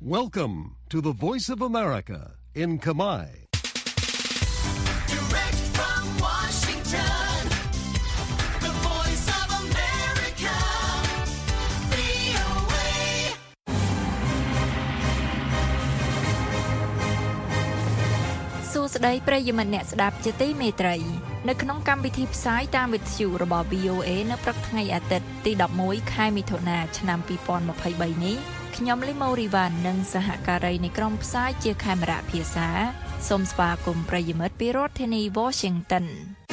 Welcome to the Voice of America in Kamai. Direct from Washington, the Voice of America, VOA. សួស្តីប្រិយមិត្តអ្នកស្ដាប់ជាទីមេត្រីនៅក្នុងកម្មវិធីផ្សាយតាមវិទ្យុរបស់ VOA នៅព្រឹកថ្ងៃអាទិត្យទី11ខែមិថុនាឆ្នាំ2023នេះខ្ញុំលីម៉ូរីវ៉ាន់និងសហការីនៃក្រុមផ្សាយជាខេមរៈភាសាសូមស្វាគមន៍ប្រិយមិត្តពីរដ្ឋធានី Washington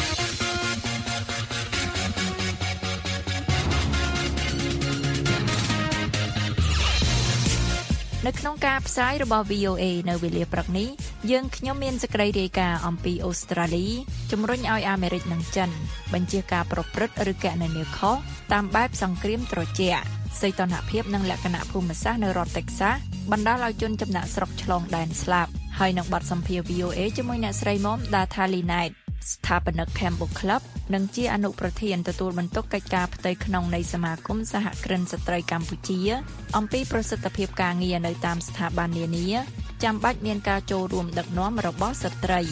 នៅក្នុងការផ្សាយរបស់ VOA នៅវេលាព្រឹកនេះយើងខ្ញុំមានសេចក្តីរាយការណ៍អំពីអូស្ត្រាលីជំរុញឲ្យអាមេរិកនិងចិនបញ្ជាការប្រព្រឹត្តឬកណនីខុសតាមបែបសង្គ្រាមត្រជាក់សីតុណ្ហភាពនិងលក្ខណៈភូមិសាស្ត្រនៅរដ្ឋ Texas បណ្ដាលឲ្យជនចំណាក់ស្រុកឆ្លងដែនស្លាប់ហើយនឹងបទសម្ភាសន៍ VOA ជាមួយអ្នកស្រីមុំ Natalie Knight ស្ថាបនិក Campbell Club និងជាអនុប្រធានទទួលបន្ទុកកិច្ចការផ្ទៃក្នុងនៃសមាគមសហគ្រិនស្ត្រីកម្ពុជាអំពីប្រសិទ្ធភាពការងារនៅតាមស្ថាប័ននានាចាំបាច់មានការចូលរួមដឹកនាំរបស់ស្ត្រី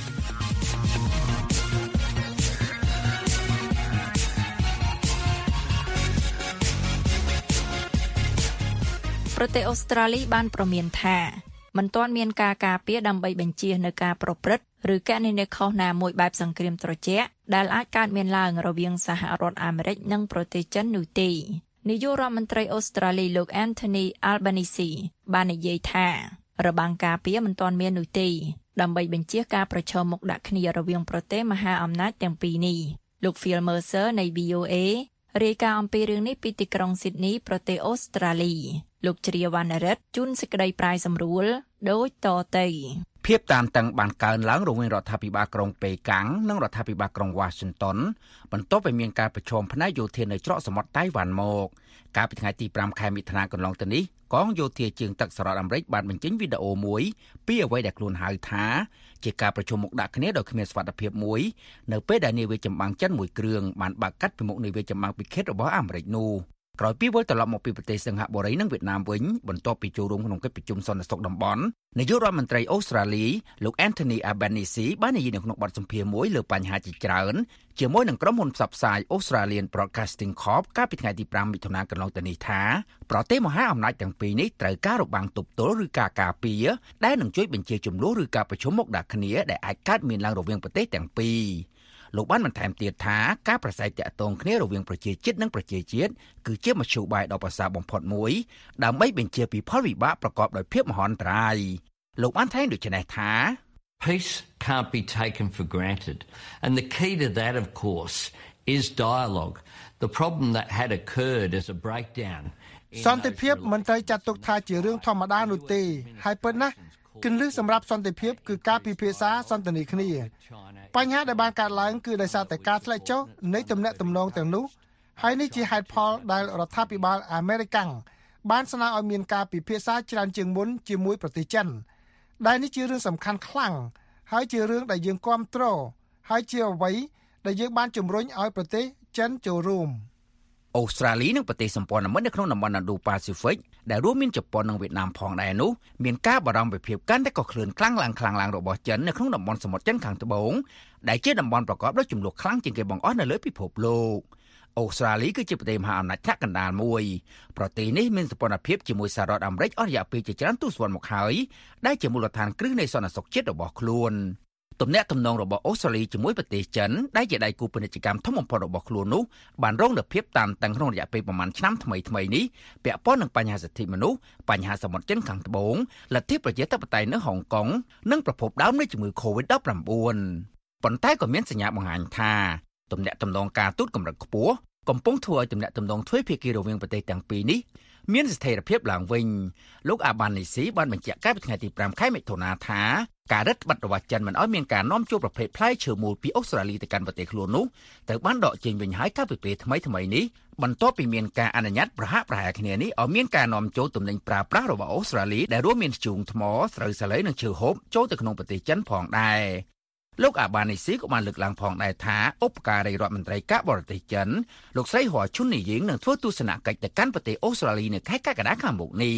ប្រទេសអូស្ត្រាលីបានប្រមានថាមិនទាន់មានការការពារដើម្បីបញ្ជៀសនៅការប្រព្រឹត្តឬកណនីខុសណាមួយបែបសង្គ្រាមត្រជាក់ដែលអាចកើតមានឡើងរវាងសហរដ្ឋអាមេរិកនិងប្រទេសចិននោះទេនាយករដ្ឋមន្ត្រីអូស្ត្រាលីលោក Anthony Albanese បាននិយាយថារបាំងការពារមិនទាន់មាននោះទេដើម្បីបញ្ជៀសការប្រឈមមុខដាក់គ្នារវាងប្រទេសមហាអំណាចទាំងពីរនេះលោក Phil Mercer នៃ VOA រាយការណ៍អំពីរឿងនេះពីទីក្រុង Sydney ប្រទេសអូស្ត្រាលីលោកជ្រាវវណ្ណរិទ្ធជូនសេចក្តីប្រាយសម្រួលដូចតទៅភាពតានតឹងបានកើនឡើងរវាងរដ្ឋាភិបាលក្រុងប៉េកាំងនិងរដ្ឋាភិបាលក្រុង Washington បន្ទាប់ពីមានការប្រជុំផ្នែកយោធានៅច្រកសមុទ្រតៃវ៉ាន់មកកាលពីថ្ងៃទី5ខែមិថុនាកន្លងទៅនេះកងយោធាជើងទឹកសហរដ្ឋអាមេរិកបានបញ្ចេញវីដេអូមួយពីអ្វីដែលខ្លួនហៅថាជាការប្រជុំមុខដាក់គ្នាដោយគ្មានសុវត្ថិភាពមួយនៅពេលដែលនាវាចម្បាំងចិនមួយគ្រឿងបានបាក់កាត់ពីមុខនាវាចម្បាំងពិឃាតរបស់អាមេរិកនោះក្រោយពីវិលត្រឡប់មកពីប្រទេសសិង្ហបុរីនិងវៀតណាមវិញបន្ទាប់ពីចូលរួមក្នុងកិច្ចប្រជុំសន្តិសុខតំបន់នាយករដ្ឋមន្ត្រីអូស្ត្រាលីលោក Anthony Albanese បាននិយាយនៅក្នុងបទសម្ភាសន៍មួយលើបញ្ហាជាច្រើនជាមួយនឹងក្រុមហ៊ុនផ្សព្វផ្សាយ Australian Broadcasting Corp កាលពីថ្ងៃទី5មិថុនាកន្លងទៅនេះថាប្រទេសមហាអំណាចទាំងពីរនេះត្រូវការរបាំងទប់ទល់ឬការការពារដែលនឹងជួយបញ្ជាចំនួនឬការប្រជុំមុខដាក់គ្នាដែលអាចកើតមានឡើងរវាងប្រទេសទាំងពីរលោកបានបន្ថែមទៀតថាការប្រស័យតាក់ទងគ្នារវាងប្រជាជាតិនិងប្រជាជាតិគឺជាមធ្យោបាយដ៏ប្រសើរបំផុតមួយដើម្បីបញ្ជាពីផលវិបាកប្រកបដោយភាពមហន្តរាយលោកបានថែមដូចនេះថា Peace can't be taken for granted and the key to that of course is dialogue. The problem that had occurred as a breakdown សន្តិភាពមិនត្រូវចាត់ទុកថាជារឿងធម្មតានោះទេហើយពិតណាស់គន្លឹះសម្រាប់សន្តិភាពគឺការពិភាក្សាសន្ទនាគ្នាបញ្ហាដែលបានកើតឡើងគឺដោយសារតែការធ្លាក់ចុះនៃទំនាក់ទំនងទាំងនោះហើយនេះជាហេតុផលដែលរដ្ឋាភិបាលអាមេរិកបានស្នើឲ្យមានការពិភាក្សាច្រើនជាងមុនជាមួយប្រទេសចិនដែលនេះជារឿងសំខាន់ខ្លាំងហើយជារឿងដែលយើងគាំទ្រហើយជាអ្វីដែលយើងបានជំរុញឲ្យប្រទេសចិនចូលរួមអូស្ត្រាលីនិងប្រទេសសម្ព័ន្ធមិត្តនៅក្នុងតំបន់ Indo-Pacific ដែលរួមមានជប៉ុននិងវៀតណាមផងដែរនោះមានការបារម្ភពីភាពកាន់តែកក្លឿនខ្លាំងឡើងរបស់ចិននៅក្នុងតំបន់សមុទ្រចិនខាងត្បូងដែលជាតំបន់ប្រកបដោយជម្លោះខ្លាំងជាងគេបង្អស់នៅលើពិភពលោកអូស្ត្រាលីគឺជាប្រទេសមហាអំណាចថ្នាក់កណ្ដាលមួយប្រទេសនេះមានសម្ព័ន្ធភាពជាមួយសហរដ្ឋអាមេរិកអស់រយៈពេលជាច្រើនទសវត្សរ៍មកហើយដែលជាមូលដ្ឋានគ្រឹះនៃសន្តិសុខជាតិរបស់ខ្លួនទំនាក់ទំនងរបស់អូស្ត្រាលីជាមួយប្រទេសចិនដែលជាដៃគូពាណិជ្ជកម្មធំបំផុតរបស់ខ្លួននោះបានរងនូវភាពតានតឹងក្នុងរយៈពេលប្រមាណឆ្នាំថ្មីនេះពាក់ព័ន្ធនឹងបញ្ហាសិទ្ធិមនុស្សបញ្ហាសមុទ្រចិនខាងត្បូងលទ្ធិប្រជាធិបតេយ្យនៅហុងកុងនិងប្រភពដើមនៃជំងឺ COVID-19 ប៉ុន្តែក៏មានសញ្ញាបង្ហាញថាទំនាក់ទំនងការទូតកម្រិតខ្ពស់កំពុងធ្វើឲ្យទំនាក់ទំនងទ្វេភាគីរវាងប្រទេសទាំងពីរនេះមានស្ថិរភាពឡើងវិញលោកអាបានីស៊ីបានបញ្ជាក់កាលពីថ្ងៃទី5ខែមិថុនាថាការរឹតបន្តឹងចិនមិនឲ្យមានការនាំចូលប្រភេទផ្លែឈើមូលពីអូស្ត្រាលីទៅកាន់ប្រទេសខ្លួននោះត្រូវបានដកចេញវិញហើយកាលពីពេលថ្មីនេះបន្ទាប់ពីមានការអនុញ្ញាតប្រហាក់ប្រហែលគ្នានេះឲ្យមានការនាំចូលទំនិញប្រើប្រាស់របស់អូស្ត្រាលីដែលរួមមានធ្យូងថ្មស្រូវសាលីនិងឈើហូបចូលទៅក្នុងប្រទេសចិនផងដែរលោកអាបានីស៊ីក៏បានលើកឡើងផងដែរថាឧបការីរដ្ឋមន្ត្រីការបរទេសចិនលោកស្រីហួឈុននីយៀងនឹងធ្វើទស្សនកិច្ចទៅកាន់ប្រទេសអូស្ត្រាលីនៅខែកក្កដាខាងមុខនេះ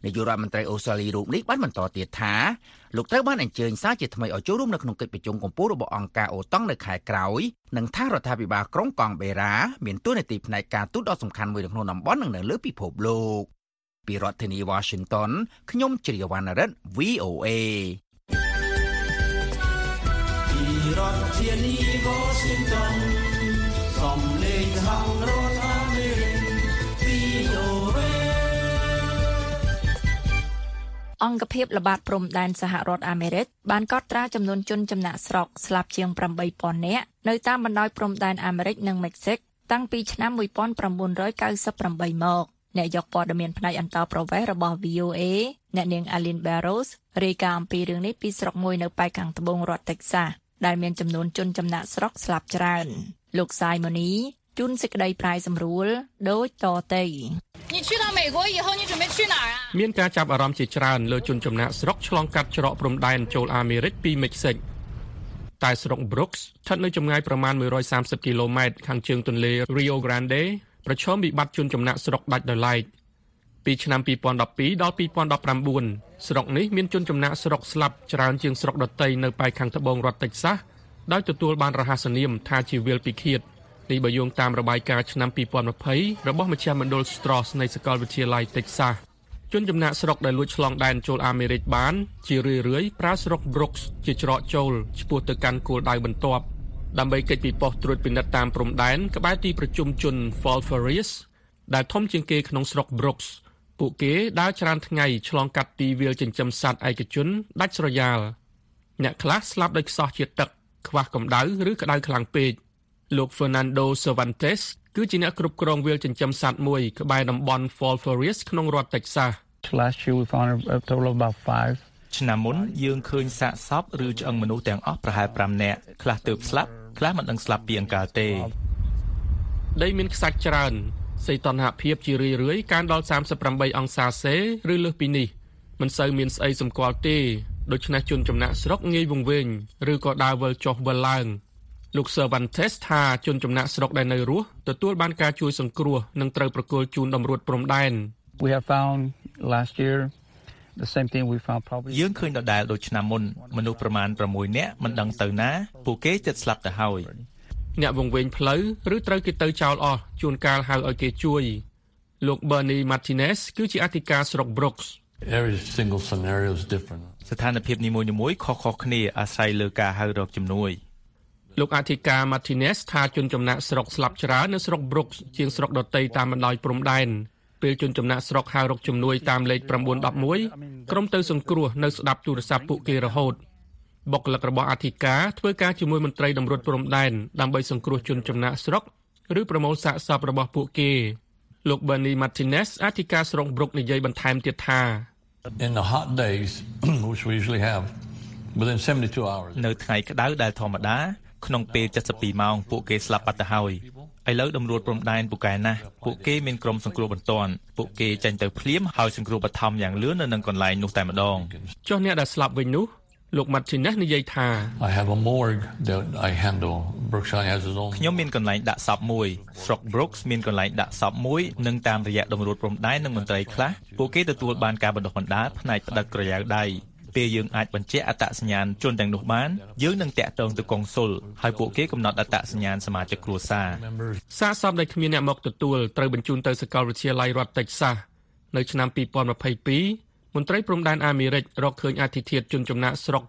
នាយករដ្ឋមន្ត្រីអូស្ត្រាលីរូបនេះបានបន្តទៀតថាលោកត្រូវបានអញ្ជើញសារជាថ្មីឲ្យចូលរួមនៅក្នុងកិច្ចប្រជុំកំពូលរបស់អង្គការអូតុងនៅខែក្រោយនិងថារដ្ឋាភិបាលក្រុងកង់បេរ៉ាមានតួនាទីផ្នែកការទូតដ៏សំខាន់មួយនៅក្នុងតំបន់និងនៅលើពិភពលោកពីរដ្ឋធានី Washington ខ្ញុំជ្រាវណ្ណរិទ្ធ VOA ពីរដ្ឋធានី Washington សំឡេងក្នុងរដ្ឋអាមេរិក VOA អង្គភាពល្បាតព្រំដែនសហរដ្ឋអាមេរិកបានកត់ត្រាចំនួនជនចំណាក់ស្រុកស្លាប់ជាង 8,000 នាក់នៅតាមបណ្ដោយព្រំដែនអាមេរិកនិងមិចស៊ិកតាំងពីឆ្នាំ 1998 មកអ្នកយកព័ត៌មានផ្នែកអន្តរប្រវេសន៍របស់ VOA អ្នកនាង Alin Barros រាយការណ៍អំពីរឿងនេះពីស្រុកមួយនៅប៉ែកខាងត្បូងរដ្ឋ Texas ដែលមានចំនួនជនចំណាក់ស្រុកស្លាប់ច្រើនលោក Simoni ជួនសេចក្តីប្រាយសម្រួលដូចតទៅមានការចាប់អារម្មណ៍ជាច្រើនលើជនចំណាក់ស្រុកឆ្លងកាត់ច្រកព្រំដែនចូលអាមេរិកពីមិចស៊ិកតែស្រុក Brooks ស្ថិតនៅចម្ងាយប្រមាណ130គីឡូម៉ែត្រខាងជើងទន្លេ Rio Grande ប្រឈមវិបត្តិជនចំណាក់ស្រុកដាច់ដោយឡែកពីឆ្នាំ2012ដល់2019ស្រុកនេះមានជនចំណាក់ស្រុកស្លាប់ច្រើនជាងស្រុកដទៃនៅប៉ែកខាងត្បូងរដ្ឋ Texas ដោយទទួលបានរហស្សនាមថាជាវាលពិឃាតនេះបើយោងតាមរបាយការណ៍ឆ្នាំ2020របស់មជ្ឈមណ្ឌល Strauss នៃសាកលវិទ្យាល័យ Texas ជនចំណាក់ស្រុកដែលលួចឆ្លងដែនចូលអាមេរិកបានជារឿយៗប្រើស្រុក Brooks ជាច្រកចូលឆ្ពោះទៅកាន់គោលដៅបន្ទាប់ដើម្បីកិច្ចពិពណ៌ត្រួតពិនិត្យតាមព្រំដែនក្បែរទីប្រជុំជន Fort Ferris ដែលធំជាងគេក្នុងស្រុក Brooks ពួកគេដើរច្រើនថ្ងៃឆ្លងកាត់ទីវាលចិញ្ចឹមសត្វឯកជនដាច់ស្រយាលអ្នកខ្លះស្លាប់ដោយខ្សោះជាតិទឹកខ្វះកម្ដៅឬក្ដៅខ្លាំងពេកលោក Fernando Cervantes គឺជាអ្នកគ្រប់គ្រងវាលចិញ្ចឹមសត្វមួយក្បែរតំបន់ Fort Ferris ក្នុងរដ្ឋ Texas Last year we found a total of about 5 ឆ្នាំមុនយើងឃើញសាកសពឬឆ្អឹងមនុស្សទាំងអស់ប្រហែល5នាក់ខ្លះទើបស្លាប់ខ្លះមិនដឹងស្លាប់ពីអង្កលទេដីមានខ្សាច់ច្រើនសីតុណ្ហភាពជារឿយៗកើនដល់38អង្សាសេឬលើសពីនេះមិនសូវមានស្អីសម្គាល់ទេដូច្នេះជនចំណាក់ស្រុកងាយវង្វេងឬក៏ដើរវិលចុះវិលឡើងលោក Cervantes ថាជនចំណាក់ស្រុកដែលនៅរស់ទទួលបានការជួយសង្គ្រោះនិងត្រូវប្រគល់ជូនតម្រួតព្រំដែន We have found last year the same thing we found probably យើងឃើញដដែលដូចឆ្នាំមុនមនុស្សប្រមាណ6នាក់មិនដឹងទៅណាពួកគេជិតស្លាប់ទៅហើយអ្នកវង្វេងផ្លូវឬត្រូវគេទៅចោលអស់ជួនកាលហៅឲ្យគេជួយលោក Bernie Martinez គឺជាអធិការស្រុក Brooks Every single scenario is different ស្ថានភាពនីមួយៗខុសៗគ្នាអាស្រ័យលើការហៅរកជំនួយលោកអធិការ Martinez ថាជនចំណាក់ស្រុកស្លាប់ច្រើននៅស្រុក Brooks ជាងស្រុកដទៃតាមបណ្ដោយព្រំដែនពេលជនចំណាក់ស្រុកហៅរកជំនួយតាមលេខ911ក្រុមទៅសង្គ្រោះនៅស្ដាប់ទូរស័ព្ទពួកគេរហូតបុគ្គលិករបស់អធិការធ្វើការជាមួយមន្ត្រីតម្រួតព្រំដែនដើម្បីសង្គ្រោះជនចំណាក់ស្រុកឬប្រមូលសាកសពរបស់ពួកគេលោក Bernie Martinez អធិការស្រុក Brooks និយាយបន្ថែមទៀតថា In the hot days which we usually have within 72 hours នៅថ្ងៃក្តៅដែលធម្មតាក្នុងពេល72ម៉ោងពួកគេស្លាប់បាត់ទៅហើយឥឡូវតម្រួតព្រំដែនពូកែណាស់ពួកគេមានក្រុមសង្គ្រោះបន្ទាន់ពួកគេចេញទៅភ្លាមហើយសង្គ្រោះបឋមយ៉ាងលឿននៅនឹងកន្លែងនោះតែម្ដងចុះអ្នកដែលស្លាប់វិញនោះលោក Martinez និយាយថា I have a morgue that I handle Brookshire has his own ខ្ញុំមានកន្លែងដាក់សពមួយស្រុក Brooks មានកន្លែងដាក់សពមួយនិងតាមរយៈតម្រួតព្រំដែននិងមន្ត្រីខ្លះពួកគេទទួលបានការបណ្ដុះបណ្ដាលផ្នែកផ្ដិតក្រយៅដៃពេលយើងអាចបញ្ជាក់អត្តសញ្ញាណជនទាំងនោះបានយើងនឹងតាក់ទងទៅកុងស៊ុលហើយពួកគេកំណត់អត្តសញ្ញាណសមាជិកគ្រួសារសាកសពដែលគ្មានអ្នកមកទទួលត្រូវបញ្ជូនទៅសាកលវិទ្យាល័យរដ្ឋ Texas នៅឆ្នាំ2022មន្ត្រីព្រំដែនអាមេរិករកឃើញអធិធាតុជនចំណាក់ស្រុក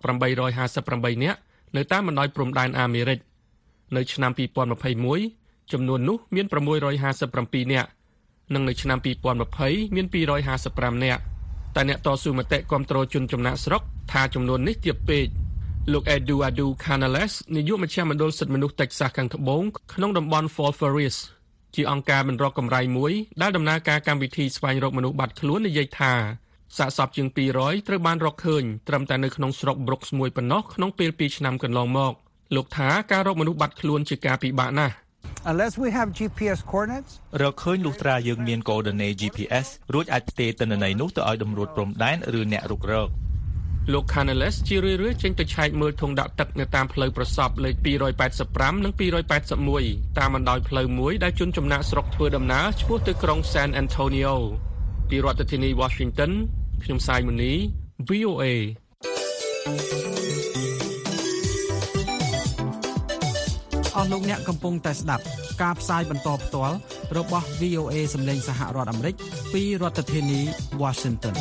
858នាក់នៅតាមបណ្ដោយព្រំដែនអាមេរិកនៅឆ្នាំ2021ចំនួននោះមាន657នាក់និងនៅឆ្នាំ2020មាន255នាក់តែអ្នកតស៊ូមតិគាំទ្រជនចំណាក់ស្រុកថាចំនួននេះទាបពេកលោក Eduardo Canales នាយកមជ្ឈមណ្ឌលសិទ្ធិមនុស្ស Texas ខាងត្បូងក្នុងតំបន់ Fort Ferris ជាអង្គការមិនរកកម្រៃមួយដែលដំណើរការកម្មវិធីស្វែងរកមនុស្សបាត់ខ្លួននិយាយថាសាកសពជាង200ត្រូវបានរកឃើញត្រឹមតែនៅក្នុងស្រុក Brooks មួយប៉ុណ្ណោះក្នុងពេល2ឆ្នាំកន្លងមកលោកថាការរកមនុស្សបាត់ខ្លួនជាការពិបាកណាស់ Unless we have GPS coordinates រកឃើញលុះត្រាយើងមានកូអូឌីនេ GPS រួចអាចផ្ទេរទិន្នន័យនោះទៅឲ្យតម្រួតព្រំដែនឬអ្នករុករកលោក Canales ជារឿយៗចេញទៅឆែកមើលធុងដាក់ទឹកនៅតាមផ្លូវប្រសពលេខ285និង281តាមបណ្ដោយផ្លូវមួយដែលជនចំណាក់ស្រុកធ្វើដំណើរឆ្ពោះទៅក្រុង San Antonio ពីរដ្ឋធានី Washington ខ្ញុំសាយមុនី VOA អស់លោកអ្នកកំពុងតែស្ដាប់ការផ្សាយបន្តផ្ទាល់របស់ VOA សម្លេងសហរដ្ឋអាមេរិកពីរដ្ឋធានី Washington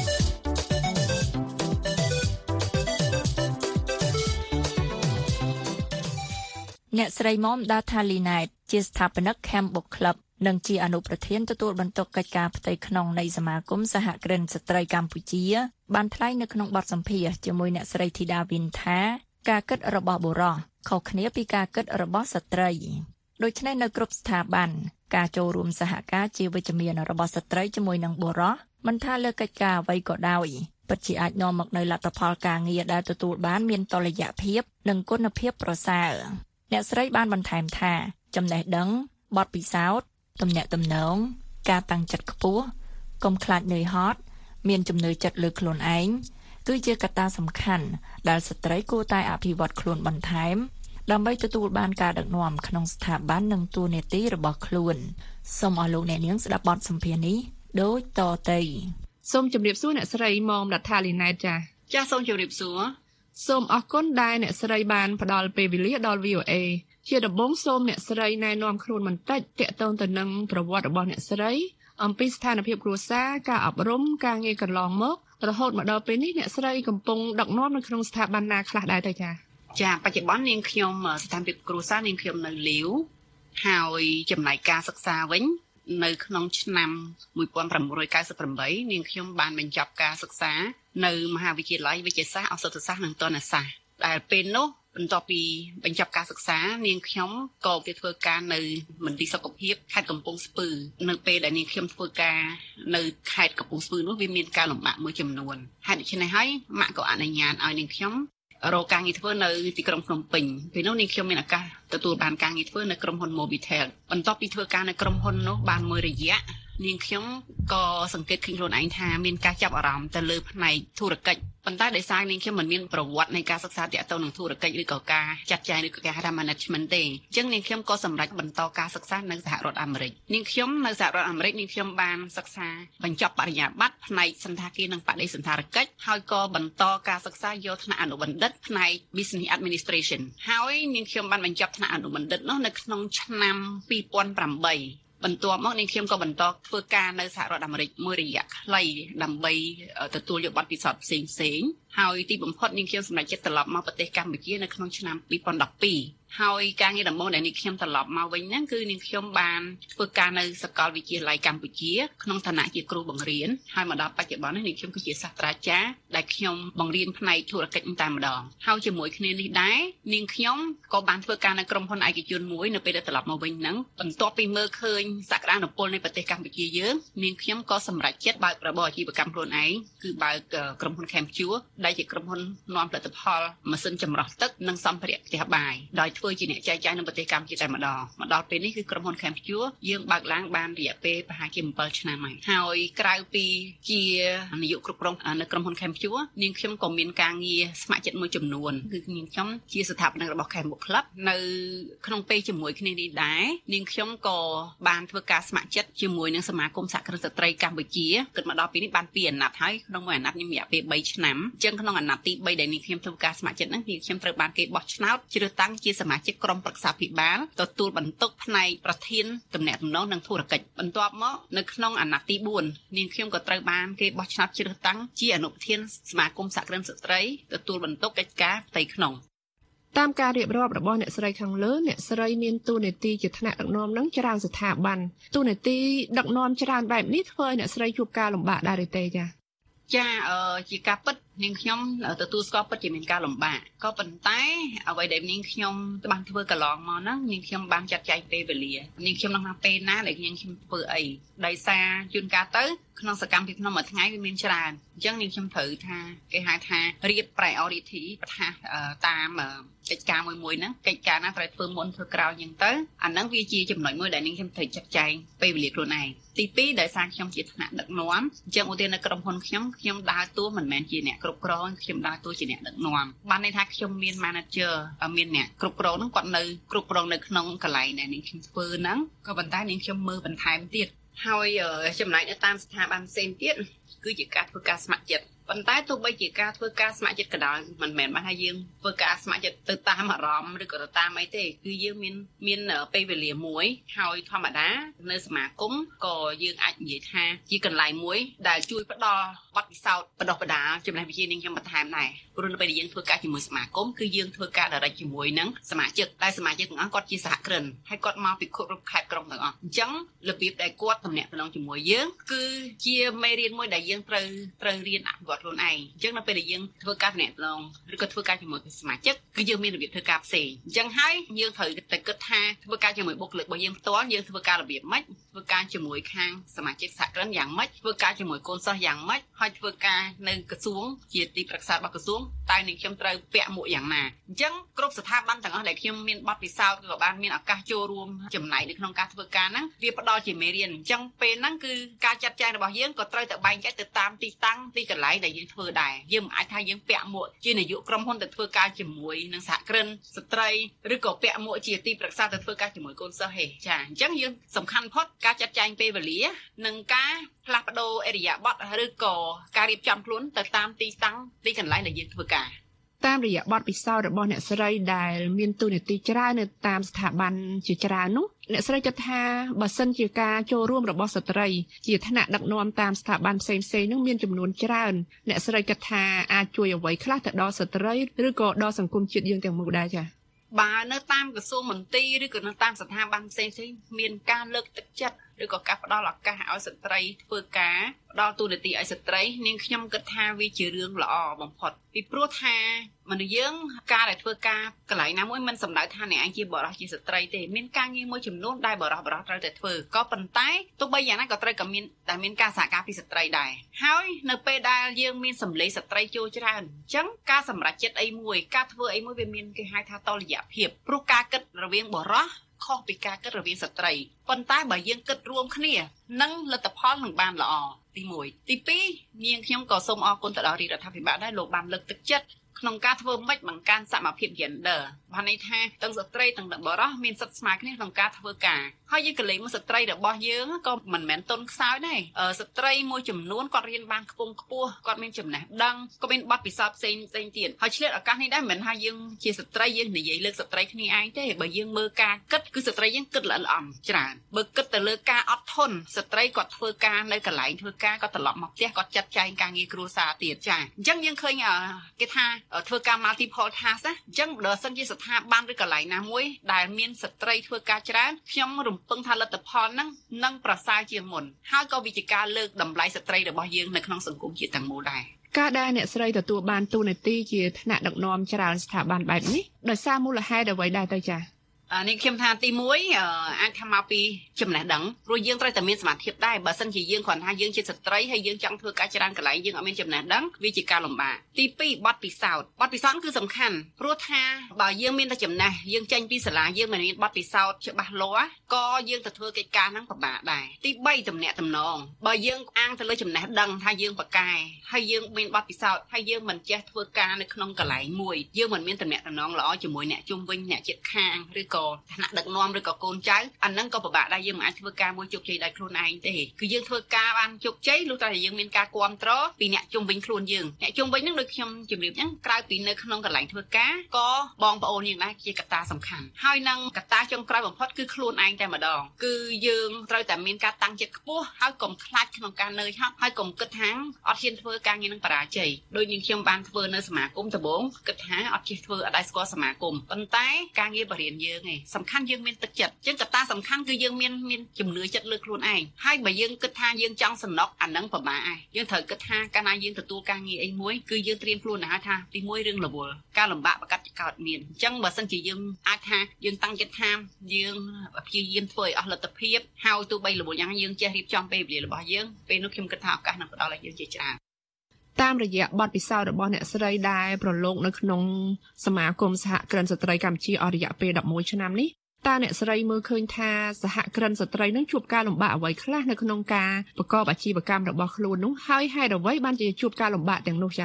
អ្នកស្រីមុំដាថាលីណែតជាស្ថាបនិក Camp Book Club និងជាអនុប្រធានទទួលបន្ទុកកិច្ចការផ្ទៃក្នុងនៃសមាគមសហគ្រិនស្ត្រីកម្ពុជាបានថ្លែងនៅក្នុងបទសម្ភាសន៍ជាមួយអ្នកស្រីធីតាវិនថាការគិតរបស់បុរសខុសគ្នាពីការគិតរបស់ស្ត្រីដូច្នេះនៅគ្រប់ស្ថាប័នការចូលរួមសហការជាវិជ្ជមានរបស់ស្ត្រីជាមួយនឹងបុរសមិនថាលើកិច្ចការអ្វីក៏ដោយពិតជាអាចនាំមកនូវលទ្ធផលការងារដែលទទួលបានមានតុល្យភាពនិងគុណភាពប្រសើរអ្នកស្រីបានបន្ថែមថាចំណេះដឹងបទពិសោធន៍ទំនាក់ទំនងការតាំងចិត្តខ្ពស់កុំខ្លាចនឿយហត់មានជំនឿចិត្តលើខ្លួនឯងគឺជាកត្តាសំខាន់ដែលស្ត្រីគួរតែអភិវឌ្ឍខ្លួនបន្ថែមដើម្បីទទួលបានការដឹកនាំក្នុងស្ថាប័ននិងតួនាទីរបស់ខ្លួនសូមអរលោកអ្នកនាងស្ដាប់បទសម្ភាសន៍នេះដូចតទៅសូមជម្រាបសួរអ្នកស្រីមុំដាថាលីណែតចាសូមជម្រាបសួរសូមអរគុណដែលអ្នកស្រីបានផ្ដល់ពេលវេលាដល់ VOA ជាដំបូងសូមអ្នកស្រីណែនាំខ្លួនបន្តិចទាក់ទងទៅនឹងប្រវត្តិរបស់អ្នកស្រីអំពីស្ថានភាពគ្រួសារការអប់រំការងារកន្លងមករហូតមកដល់ពេលនេះអ្នកស្រីកំពុងដឹកនាំនៅក្នុងស្ថាប័នណាខ្លះដែរទៅចាបច្ចុប្បន្ននាងខ្ញុំស្ថានភាពគ្រួសារនាងខ្ញុំនៅលាវហើយចំណែកការសិក្សាវិញនៅក្នុងឆ្នាំ1998នាងខ្ញុំបានបញ្ចប់ការសិក្សានៅមហាវិទ្យាល័យវិទ្យាសាស្ត្រឱសថសាស្ត្រនិងទណ្ឌសាស្ត្រដែលពេលនោះបន្ទាប់ពីបញ្ចប់ការសិក្សានាងខ្ញុំក៏ទៅធ្វើការនៅមន្ទីរសុខភាពខេត្តកំពង់ស្ពឺនៅពេលដែលនាងខ្ញុំធ្វើការនៅខេត្តកំពង់ស្ពឺនោះវាមានការលំបាកមួយចំនួនហេតុដូច្នេះហើយម៉ាក់ក៏អនុញ្ញាតឲ្យនាងខ្ញុំរកការងារធ្វើនៅទីក្រុងភ្នំពេញពេលនោះនាងខ្ញុំមានឱកាសទទួលបានការងារធ្វើនៅក្រុមហ៊ុន Mobitel បន្ទាប់ពីធ្វើការនៅក្រុមហ៊ុននោះបានមួយរយៈនាងខ្ញុំក៏សង្កេតឃើញខ្លួនឯងថាមានការចាប់អារម្មណ៍ទៅលើផ្នែកធុរកិច្ចប៉ុន្តែដោយសារនាងខ្ញុំមិនមានប្រវត្តិនៃការសិក្សាទាក់ទងនឹងធុរកិច្ចឬក៏ការចាត់ចែងឬក៏ការហៅថា management ទេអញ្ចឹងនាងខ្ញុំក៏សម្រេចបន្តការសិក្សានៅសហរដ្ឋអាមេរិកនាងខ្ញុំនៅសហរដ្ឋអាមេរិកនាងខ្ញុំបានសិក្សាបញ្ចប់បរិញ្ញាបត្រផ្នែកសន្តាគារនិងបដិសណ្ឋារកិច្ចហើយក៏បន្តការសិក្សាយកថ្នាក់អនុបណ្ឌិតផ្នែក Business Administration ហើយនាងខ្ញុំបានបញ្ចប់ថ្នាក់អនុបណ្ឌិតនោះនៅក្នុងឆ្នាំ2008បន្ទាប់មកនាងខ្ញុំក៏បន្តធ្វើការនៅសហរដ្ឋអាមេរិកមួយរយៈខ្លីដើម្បីទទួលយកបទពិសោធន៍ផ្សេងៗហើយទីបំផុតនាងខ្ញុំសម្រេចចិត្តត្រឡប់មកប្រទេសកម្ពុជានៅក្នុងឆ្នាំ2012ហើយការងារដំបូងដែលនាងខ្ញុំត្រឡប់មកវិញហ្នឹងគឺនាងខ្ញុំបានធ្វើការនៅសាកលវិទ្យាល័យកម្ពុជាក្នុងឋានៈជាគ្រូបង្រៀនហើយមកដល់បច្ចុប្បន្ននេះនាងខ្ញុំគឺជាសាស្ត្រាចារ្យដែលខ្ញុំបង្រៀនផ្នែកធុរកិច្ចតែម្ដងហើយជាមួយគ្នានេះដែរនាងខ្ញុំក៏បានធ្វើការនៅក្រុមហ៊ុនឯកជនមួយនៅពេលដែលត្រឡប់មកវិញហ្នឹងបន្ទាប់ពីមើលឃើញសក្តានុពលនៃប្រទេសកម្ពុជាយើងនាងខ្ញុំក៏សម្រេចចិត្តបើករបរអាជីវកម្មខ្លួនឯងគឺបើកក្រុមហ៊ុន Campure ដែលជាក្រុមហ៊ុននាំផលិតផលម៉ាស៊ីនចម្រោះទឹកនិងសម្ភារៈផ្ទះបាយដោយធ្វើជាអ្នកចែកចាយនៅប្រទេសកម្ពុជាតែម្ដងមកដល់ពេលនេះគឺក្រុមហ៊ុន Campure យើងបើកឡើងបានរយៈពេលប្រហែលជា7ឆ្នាំហើយក្រៅពីជានាយកគ្រប់គ្រងនៅក្រុមហ៊ុន Campure នាងខ្ញុំក៏មានការងារស្ម័គ្រចិត្តមួយចំនួនគឺនាងខ្ញុំជាស្ថាបនិករបស់ Camp Book Club នៅក្នុងពេលជាមួយគ្នានេះដែរនាងខ្ញុំក៏បានធ្វើការស្ម័គ្រចិត្តជាមួយនឹងសមាគមសហគ្រិនស្ត្រីកម្ពុជាគិតមកដល់ពេលនេះបាន2អាណត្តិហើយក្នុងមួយអាណត្តិនេះមានរយៈពេល3ឆ្នាំអញ្ចឹងក្នុងអាណត្តិទី3ដែលនាងខ្ញុំធ្វើការស្ម័គ្រចិត្តហ្នឹងនាងខ្ញុំត្រូវបានគេបោះឆ្នោតជ្រើសតាំងជាសមាជិកក្រុមប្រឹក្សាភិបាលទទួលបន្ទុកផ្នែកប្រធានទំនាក់ទំនងនិងធុរកិច្ចបន្ទាប់មកនៅក្នុងអាណត្តិទី4នាងខ្ញុំក៏ត្រូវបានគេបោះឆ្នោតជ្រើសតាំងជាអនុប្រធានសមាគមសហគ្រិនស្ត្រីទទួលបន្ទុកកិច្ចការផ្ទៃក្នុងតាមការរៀបរាប់របស់អ្នកស្រីខាងលើអ្នកស្រីមានតួនាទីជាថ្នាក់ដឹកនាំនឹងច្រើនស្ថាប័នតួនាទីដឹកនាំច្រើនបែបនេះធ្វើឲ្យអ្នកស្រីជួបការលំបាកដែរទេចាជាការពិតនាងខ្ញុំទទួលស្គាល់ពិតជាមានការលំបាកក៏ប៉ុន្តែអ្វីដែលនាងខ្ញុំបានធ្វើកន្លងមកហ្នឹងនាងខ្ញុំបានចាត់ចែងពេលវេលានាងខ្ញុំនឹងថាពេលណាដែលនាងខ្ញុំធ្វើអីដោយសារជួនកាលទៅក្នុងសកម្មភាពក្នុងមួយថ្ងៃវាមានច្រើនអញ្ចឹងនាងខ្ញុំត្រូវថាគេហៅថារៀប priority ប្រថាតាមកិច្ចការមួយហ្នឹងកិច្ចការណាត្រូវធ្វើមុនធ្វើក្រោយអញ្ចឹងទៅអាហ្នឹងវាជាចំណុចមួយដែលនាងខ្ញុំត្រូវចាត់ចែងពេលវេលាខ្លួនឯងទី2ដោយសារខ្ញុំជាថ្នាក់ដឹកនាំអញ្ចឹងឧទាហរណ៍នៅក្រុមហ៊ុនខ្ញុំដើរតួមិនមែនជាអ្នកគ្រប់គ្រងខ្ញុំដើរតួជាអ្នកដឹកនាំបានន័យថាខ្ញុំមាន manager មានអ្នកគ្រប់គ្រងហ្នឹងគាត់នៅគ្រប់គ្រងនៅក្នុងកន្លែងដែលនាងខ្ញុំធ្វើហ្នឹងក៏ប៉ុន្តែនាងខ្ញុំមើលបន្ថែមទៀតហើយចំណែកនៅតាមស្ថាប័នផ្សេងទៀតគឺជាការធ្វើការស្ម័គ្រចិត្តប៉ុន្តែទោះបីជាការធ្វើការស្ម័គ្រចិត្តក៏ដោយមិនមែនបានថាយើងធ្វើការស្ម័គ្រចិត្តទៅតាមអារម្មណ៍ឬក៏ទៅតាមអីទេគឺយើងមានពេលវេលាមួយហើយធម្មតានៅសមាគមក៏យើងអាចនិយាយថាជាកន្លែងមួយដែលជួយផ្ដល់បទពិសោធន៍បណ្ដុះបណ្ដាលចំណេះវិជ្ជានេះខ្ញុំបន្ថែមដែរព្រោះនៅពេលដែលយើងធ្វើការជាមួយសមាគមគឺយើងធ្វើការ direct ជាមួយនឹងសមាជិកតែសមាជិកទាំងអស់គាត់ជាសហគ្រិនហើយគាត់មកពីគ្រប់ខេត្តក្រុងទាំងអស់អញ្ចឹងរបៀបដែលគាត់ទំនាក់ទំនងជាមួយយើងគឺជាមេរៀនមួយដែលយើងត្រូវរៀនអភិវឌ្ឍខ្លួនឯងអញ្ចឹងនៅពេលដែលយើងធ្វើការទំនាក់ទំនងឬក៏ធ្វើការជាមួយសមាជិកគឺយើងមានរបៀបធ្វើការផ្សេងអញ្ចឹងហើយយើងត្រូវតែគិតថាធ្វើការជាមួយបុគ្គលិករបស់យើងផ្ទាល់យើងធ្វើការរបៀបម៉េចធ្វើការជាមួយខាងសមាជិកសហគ្រិនយ៉ាងម៉េចធ្វើការជាមួយកូនសិស្សយ៉ាងម៉េចហើយធ្វើការនៅក្រសួងជាទីប្រឹក្សារបស់ក្រសួងតែនឹងខ្ញុំត្រូវពាក់មួកយ៉ាងណាអញ្ចឹងគ្រប់ស្ថាប័នទាំងអស់ដែលខ្ញុំមានបទពិសោធន៍ក៏បានមានឱកាសចូលរួមចំណែកនៅក្នុងការធ្វើការហ្នឹងវាផ្ដល់ជាមេរៀនអញ្ចឹងពេលហ្នឹងគឺការចាត់ចែងរបស់យើងក៏ត្រូវតែបែងចែកទៅតាមទីតាំងទីកន្លែងដែលយើងធ្វើដែរយើងមិនអាចថាយើងពាក់មួកជានាយកក្រុមហ៊ុនទៅធ្វើការជាមួយនឹងសហគ្រិនស្ត្រីឬក៏ពាក់មួកជាទីប្រឹក្សាទៅធ្វើការជាមួយកូនសិស្សទេចាអញ្ចឹងយើងសំខាន់ផុតការចាត់ចែងពេលវេលានិងការផ្លាស់ប្ដូរអរិយាប័ត្រឬក៏ការរៀបចំខ្លួនទៅតាមទីតាំងទីកន្លែងដែលយើងធ្វើការតាមរយៈបទពិសោធន៍របស់អ្នកស្រីដែលមានតួនាទីច្រើននៅតាមស្ថាប័នជាច្រើននោះអ្នកស្រីគិតថាបើសិនជាការចូលរួមរបស់ស្ត្រីជាថ្នាក់ដឹកនាំតាមស្ថាប័នផ្សេងៗនោះមានចំនួនច្រើនអ្នកស្រីគិតថាអាចជួយអ្វីខ្លះទៅដល់ស្ត្រីឬក៏ដល់សង្គមជាតិយើងទាំងមូលដែរចា៎បើនៅតាមក្រសួងមន្ទីរឬក៏នៅតាមស្ថាប័នផ្សេងៗមានការលើកទឹកចិត្តឬក៏ការផ្ដល់ឱកាសឲ្យស្ត្រីធ្វើការផ្ដល់ទូនាទីឲ្យស្ត្រីនាងខ្ញុំគិតថាវាជារឿងល្អបំផុតពីព្រោះថាមនុស្សយើងការដែលធ្វើការកន្លែងណាមួយមិនសំដៅថាអ្នកឯងជាបរិសុទ្ធជាស្ត្រីទេមានការងារមួយចំនួនដែលបរិសុទ្ធត្រូវតែធ្វើក៏ប៉ុន្តែទោះបីយ៉ាងណាក៏ត្រូវតែមានការសហការពីស្ត្រីដែរហើយនៅពេលដែលយើងមានសម្លេងស្ត្រីចូលច្រើនអញ្ចឹងការសម្រេចចិត្តអីមួយការធ្វើអីមួយវាមានគេហៅថាតុល្យភាពព្រោះការគិតរវាងបរិសុទ្ធខុសពីការគិតរវាងស្ត្រីប៉ុន្តែបើយើងគិតរួមគ្នានឹងលទ្ធផលនឹងបានល្អទី1ទី2នាងខ្ញុំក៏សូមអរគុណទៅដល់រដ្ឋាភិបាលដែរលោកបានលើកទឹកចិត្តក្នុងការធ្វើម៉េចបង្កើនសមភាព gender បានន័យថាទាំងស្ត្រីទាំងបុរសមានសិទ្ធិស្មើគ្នាក្នុងការធ្វើការហើយយើងក៏លេងមកស្ត្រីរបស់យើងក៏មិនមែនទុនខ្សោយដែរស្ត្រីមួយចំនួនគាត់រៀនបានខ្ពង់ខ្ពស់គាត់មានចំណេះដឹងក៏មានបទពិសោធន៍ផ្សេងទៀតហើយឆ្លៀតឱកាសនេះដែរមិនថាយើងជាស្ត្រីយើងនិយាយលើកស្ត្រីគ្នាឯងទេបើយើងមើលការគិតគឺស្ត្រីយើងគិតល្អិតល្អន់ច្រើនបើគិតទៅលើការអត់ធន់ស្ត្រីគាត់ធ្វើការនៅកន្លែងធ្វើការគាត់ត្រឡប់មកផ្ទះគាត់ចាត់ចែងការងារគ្រួសារទៀតចាអញ្ចឹងយើងឃើញគេថាធ្វើការ multiple task ណាអញ្ចឹងបើសិនជាស្ថាប័នឬកន្លែងណាមួយដែលមានស្ត្រីធ្វើការច្រើនខ្ញុំរំពឹងថាលទ្ធផលហ្នឹងនឹងប្រសើរជាងមុនហើយក៏វាជាការលើកតម្លៃស្ត្រីរបស់យើងនៅក្នុងសង្គមជាតិទាំងមូលដែរការដែលអ្នកស្រីទទួលបានតួនាទីជាថ្នាក់ដឹកនាំច្រើនស្ថាប័នបែបនេះដោយសារមូលហេតុអ្វីដែរទៅចា៎នេះខ្ញុំថាទី1អាចថាមកពីចំណេះដឹងព្រោះយើងត្រូវតែមានសមត្ថភាពដែរបើសិនជាយើងគ្រាន់ថាយើងជាស្ត្រីហើយយើងចង់ធ្វើការច្រើនកន្លែងយើងអត់មានចំណេះដឹងវាជាការលំបាកទី2បទពិសោធន៍គឺសំខាន់ព្រោះថាបើយើងមានតែចំណេះយើងចេញពីសាលាយើងមិនមានបទពិសោធន៍ច្បាស់លាស់ក៏យើងទៅធ្វើកិច្ចការហ្នឹងពិបាកដែរទី3ទំនាក់ទំនងបើយើងអាងទៅលើចំណេះដឹងថាយើងប៉ាកែហើយយើងមានបទពិសោធន៍ហើយយើងមិនចេះធ្វើការនៅក្នុងកន្លែងមួយយើងមិនមានទំនាក់ទំនងល្អជាមួយអ្នកជុំវិញអ្នកជិតខាងឬក៏ថ្នាក់ដឹកនាំឬក៏កូនចៅអាហ្នឹងក៏ពិបាកដែរយើងមិនអាចធ្វើការមួយជោគជ័យដោយខ្លួនឯងទេគឺយើងធ្វើការបានជោគជ័យលុះត្រាតែយើងមានការគាំទ្រពីអ្នកជុំវិញខ្លួនយើងអ្នកជុំវិញហ្នឹងដូចខ្ញុំជម្រាបអញ្ចឹងក្រៅពីនៅក្នុងកន្លែងធ្វើការក៏បងប្អូនយើងដែរជាកត្តាសំខាន់ហើយនឹងកត្តាចុងក្រោយបំផុតគឺខ្លួនឯងតែម្ដងគឺយើងត្រូវតែមានការតាំងចិត្តខ្ពស់ហើយកុំខ្លាចក្នុងការនឿយហត់ហើយកុំគិតថាអត់ហ៊ានធ្វើការងារនឹងបរាជ័យដូចយើងខ្ញុំបានធ្វើនៅសមាគមដំបូងគិតថាអត់ចេះធ្វើអត់ដែរស្គាល់សមាគមប៉ុន្តែការងារបរិញ្ញាយើងឯងសំខាន់យើងមានទឹកចិត្តអញ្ចឹងកត្តាសំខាន់គឺយើងមានជំនឿចិត្តលើខ្លួនឯងហើយបើយើងគិតថាយើងចង់សំណុកអានឹងពិបាកឯងយើងត្រូវគិតថាកាលណាយើងទទួលការងារអីមួយគឺយើងត្រៀមខ្លួនទៅហើយថាទី1រឿងរវល់ការលំបាកប្រកាសជាកើតមានអញ្ចឹងបើសិនជាយើងអាចថាយើងតាំងចិត្តថាយើងព្យាយាមធ្វើឲ្យអស់លទ្ធភាពហើយទោះបីរវល់យ៉ាងយើងចេះរៀបចំពេលវេលារបស់យើងពេលនោះខ្ញុំគិតថាឱកាសនឹងផ្ដល់ឲ្យយើងជាច្រើនតាមរយៈបទពិសោធន៍របស់អ្នកស្រីដែលប្រឡូកនៅក្នុងសមាគមសហគ្រិនស្ត្រីកម្ពុជាអស់រយៈពេល11ឆ្នាំនេះតើអ្នកស្រីមើលឃើញថាសហគ្រិនស្ត្រីនឹងជួបការលំបាកអ្វីខ្លះនៅក្នុងការប្រកបអាជីវកម្មរបស់ខ្លួននោះហើយហេតុអ្វីបានជាជួបការលំបាកទាំងនោះចា៎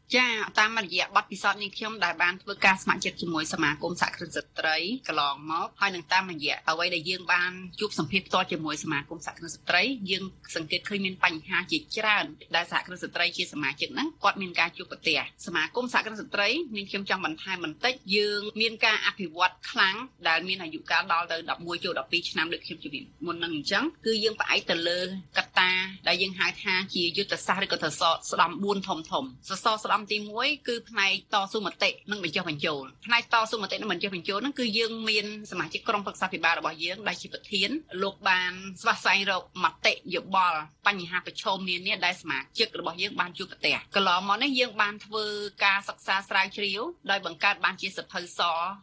ចាតាមរយៈបទពិសោធន៍នេះខ្ញុំដែលបានធ្វើការស្ម័គ្រចិត្តជាមួយសមាគមសហគ្រិនស្ត្រីកន្លងមកហើយនឹងតាមរយៈអ្វីដែលយើងបានជួបសម្ភាសផ្ទាល់ជាមួយសមាគមសហគ្រិនស្ត្រីយើងសង្កេតឃើញមានបញ្ហាជាច្រើនដែលសហគ្រិនស្ត្រីជាសមាជិកហ្នឹងគាត់មានការជួបប្រទះសមាគមសហគ្រិនស្ត្រីនេះខ្ញុំចង់បន្ថែមបន្តិចយើងមានការអភិវឌ្ឍខ្លាំងដែលមានអាយុកាលដល់ទៅ11ចូល12ឆ្នាំដូចខ្ញុំជម្រាបមុនហ្នឹងអញ្ចឹងគឺយើងផ្អែកទៅលើកត្តាដែលយើងហៅថាជាយុទ្ធសាស្ត្រឬក៏ទៅស្ដំ4ធំសសរស្ដំទី1គឺផ្នែកតស៊ូមតិនិងបញ្ចុះបញ្ចូលផ្នែកតស៊ូមតិនិងបញ្ចុះបញ្ចូលហ្នឹងគឺយើងមានសមាជិកក្រុមប្រឹក្សាពិបាលរបស់យើងដែលជាប្រធានលោកបានស្វះស្វែងរកមតិយោបល់បញ្ហាប្រឈមនានាដែលសមាជិករបស់យើងបានជួបប្រទះកន្លងមកនេះយើងបានធ្វើការសិក្សាស្រាវជ្រាវដោយបង្កើតបានជាសភៅស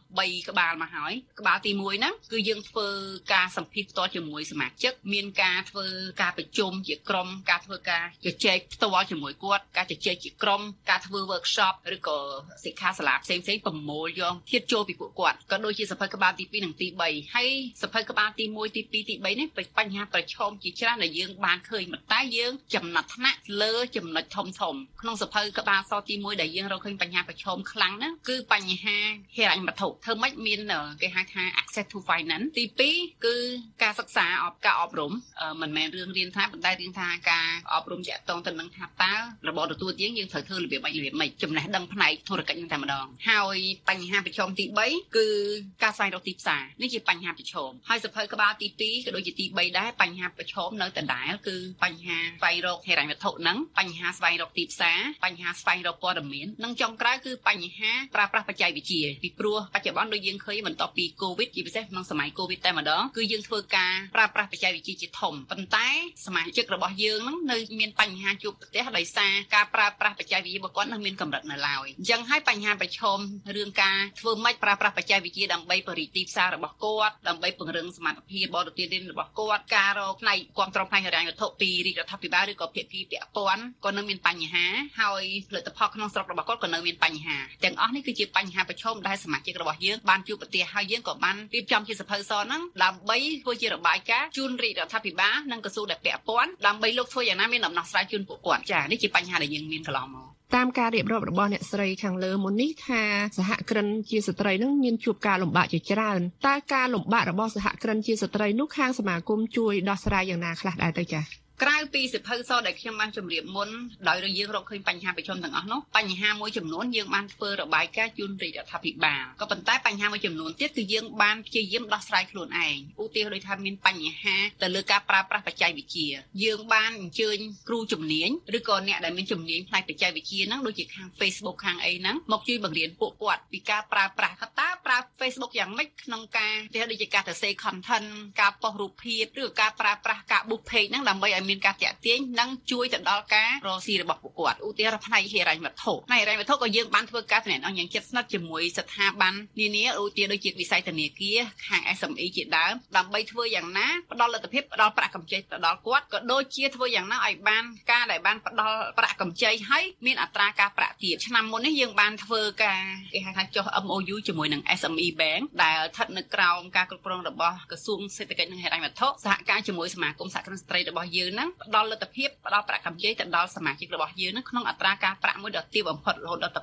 3ក្បាលមកហើយក្បាលទី1ហ្នឹងគឺយើងធ្វើការសម្ភាសផ្ទាល់ជាមួយសមាជិកមានការធ្វើការប្រជុំជាក្រុមការធ្វើការជជែកផ្ទាល់ជាមួយគាត់ការជជែកជាក្រុមការធ្វើ workshop ឬក៏សិក្ខាសាលាផ្សេងប្រមូលយកធាតុចូលពីពួកគាត់ក៏ដូចជាសភៅក្បាលទី2និងទី3ហើយសភៅក្បាលទី1ទី2ទី3នេះបញ្ហាប្រឈមជាច្រើនដែលយើងបានឃើញតែយើងចំណាត់ថ្នាក់លើចំណុចធំក្នុងសភៅក្បាលសទី1ដែលយើងរកឃើញបញ្ហាប្រឈមខ្លាំងណាគឺបញ្ហាហិរញ្ញវត្ថុធ្វើម៉េចមានគេហៅថា access to finance ទី2គឺការសិក្សាការអប់រំមិនមែនរឿងរៀនថាប៉ុន្តែរឿងថាការអប់រំតាក់ទងទៅនឹងថាតើរបបទទួលទានយើងត្រូវធ្វើរបៀបម៉េចចំណេះដឹងផ្នែកធុរកិច្ចនឹងតែម្ដងហើយបញ្ហាប្រឈមទី3គឺការស្វែងរកទីផ្សារនេះជាបញ្ហាប្រឈមហើយសភៅក្បាលទី2ក៏ដូចជាទី3ដែរបញ្ហាប្រឈមនៅដដែលគឺបញ្ហាស្វែងរកហិរញ្ញវត្ថុហ្នឹងបញ្ហាស្វែងរកទីផ្សារបញ្ហាស្វែងរកព័ត៌មាននិងចុងក្រោយគឺបញ្ហាប្រើប្រាស់បច្ចេកវិទ្យាពីព្រោះបច្ចុប្បន្នដូចយើងឃើញបន្ទាប់ពី COVID ជាពិសេសក្នុងសម័យ COVID តែម្ដងគឺយើងធ្វើការប្រើប្រាស់បច្ចេកវិទ្យាជាធំប៉ុន្តែសមាជិករបស់យើងហ្នឹងនៅមានបញ្ហាជួបប្រទះដោយសារការប្រើប្រាស់បច្ចេកវិទ្យារបស់គាត់នៅមានកម្រិតនៅឡើយអញ្ចឹងហើយបញ្ហាប្រឈមរឿងការធ្វើម៉េចប្រើប្រាស់បច្ចេកវិទ្យាដើម្បីបរិយាទីផ្សាររបស់គាត់ដើម្បីពង្រឹងសមត្ថភាពបរិយាទីរបស់គាត់ការរកផ្នែកគ្រប់គ្រងផ្នែកហិរញ្ញវត្ថុពីរាជរដ្ឋាភិបាលឬក៏ភាគីពាក់ព័ន្ធក៏នៅមានបញ្ហាហើយផលិតផលក្នុងស្រុករបស់គាត់ក៏នៅមានបញ្ហាទាំងអស់នេះគឺជាបញ្ហាប្រឈមដែលសមាជិករបស់យើងបានជួបប្រទះហើយយើងក៏បានរៀបចំជាសភៅសហ្នឹងដើម្បីធ្វើជារបាយការណ៍ជូនរាជរដ្ឋាភិបាលនិងក្រសួងដែលពាក់ព័ន្ធដើម្បីលោកធ្វើយ៉ាងណាមានដំណោះស្រាយជូនពួកគាត់ចា៎នេះជាបញ្ហាដែលយើងមានកន្លងមកតាមការរៀបរាប់របស់អ្នកស្រីខាងលើមុននេះថាសហគ្រិនជាស្ត្រីនឹងមានជួបការលំបាកជាច្រើនតើការលំបាករបស់សហគ្រិនជាស្ត្រីនោះខាងសមាគមជួយដោះស្រាយយ៉ាងណាខ្លះដែរទៅចា៎ក្រៅពីសិភៅសដែលខ្ញុំបានជម្រាបមុនដោយយើងរកឃើញបញ្ហាប្រឈមទាំងអស់នោះបញ្ហាមួយចំនួនយើងបានធ្វើរបាយការណ៍ជូនរាជរដ្ឋាភិបាលក៏ប៉ុន្តែបញ្ហាមួយចំនួនទៀតគឺយើងបានព្យាយាមដោះស្រាយខ្លួនឯងឧទាហរណ៍ដូចថាមានបញ្ហាទៅលើការប្រើប្រាស់បច្ចេកវិទ្យាយើងបានអញ្ជើញគ្រូជំនាញឬក៏អ្នកដែលមានជំនាញផ្នែកបច្ចេកវិទ្យាហ្នឹងដូចជាខាង Facebook ខាងអីហ្នឹងមកជួយបង្រៀនពួកគាត់ពីការប្រើប្រាស់តើប្រើ Facebook យ៉ាងម៉េចក្នុងការដូចជាការទៅសេ content ការប៉ុស្តិ៍រូបភាពឬក៏ការប្រើប្រាស់ការ book page ហ្នឹងដើម្បីឲ្យមានការតាក់ទាញនិងជួយទៅដល់ការរកស៊ីរបស់ពួកគាត់ឧទាហរណ៍ផ្នែកហិរញ្ញវត្ថុក៏យើងបានធ្វើការតំណែងយ៉ាងជិតស្និទ្ធជាមួយស្ថាប័ននានាដូចជាវិស័យធនាគារខាង SME ជាដើមដើម្បីធ្វើយ៉ាងណាផ្ដល់លទ្ធភាពផ្ដល់ប្រាក់កម្ចីទៅដល់គាត់ក៏ដូចជាធ្វើយ៉ាងណាឲ្យបានការដែលបានផ្ដល់ប្រាក់កម្ចីហើយមានអត្រាការប្រាក់ទាបឆ្នាំមុននេះយើងបានធ្វើការគេហៅថាចុះ MOU ជាមួយនឹង SME Bank ដែលស្ថិតនៅក្រោមការគ្រប់គ្រងរបស់ក្រសួងសេដ្ឋកិច្ចនិងហិរញ្ញវត្ថុសហការជាមួយសមាគមសហគ្រិនស្ត្រីរបស់យើងហ្នឹងផ្ដល់លទ្ធភាពផ្ដល់ប្រាក់កម្ចីទៅដល់សមាជិករបស់យើងនឹងក្នុងអត្រាការប្រាក់មួយដ៏ទាបបំផុតរហូតដល់ទៅ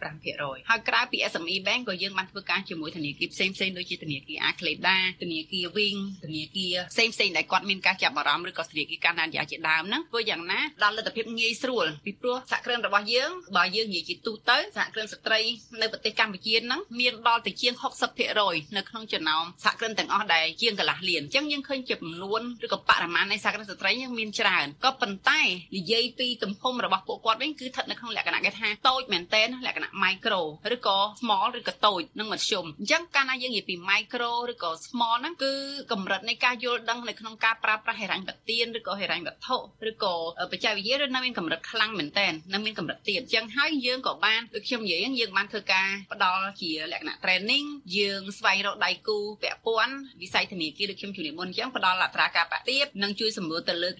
5.5% ហើយក្រៅពី SME Bank ក៏យើងបានធ្វើការជាមួយធនាគារផ្សេងៗដូចជាធនាគារ Akleda ធនាគារ Wing ធនាគារផ្សេងៗដែលគាត់មានការចាប់អារម្មណ៍ឬក៏ធនាគារកាណាឌាជាដើមហ្នឹងធ្វើយ៉ាងណាដល់លទ្ធភាពងាយស្រួលពីព្រោះសហគ្រិនរបស់យើងបើយើងនិយាយជាទូទៅសហគ្រិនស្ត្រីនៅប្រទេសកម្ពុជាហ្នឹងមានដល់ទៅជាង 60% នៅក្នុងចំណោមសហគ្រិនទាំងអស់ដែលជាងកន្លះលានអញ្ចឹងយើងឃើញចំនួនឬក៏បរិមាណនៃសហគ្រិនស្ត្រីយើងមានច្រើនក៏ប៉ុន្តែនិយាយពីទំហំរបស់ពួកគាត់វិញគឺស្ថិតនៅក្នុងលក្ខណៈគេថាតូចមែនទែនលក្ខណៈ micro ឬក៏ small ឬក៏តូចនិងមធ្យមអញ្ចឹងកាលណាយើងនិយាយពី micro ឬក៏ small ហ្នឹងគឺកម្រិតនៃការយល់ដឹងនៅក្នុងការប្រើប្រាស់ហិរញ្ញប្បទានឬក៏ហិរញ្ញវត្ថុឬក៏បច្ចេកវិទ្យានៅមានកម្រិតខ្លាំងមែនទែននៅមានកម្រិតទាបអញ្ចឹងហើយយើងក៏បានដូចខ្ញុំនិយាយយើងបានធ្វើការផ្ដល់ជាលក្ខណៈ training យើងស្វែងរកដៃគូពាក់ព័ន្ធវិស័យធនាគារដូចខ្ញុំជម្រាបមុនអញ្ចឹងផ្ដល់អត្រាការប្រាក់ទាបនិងជួយសម្រួលទៅលើការ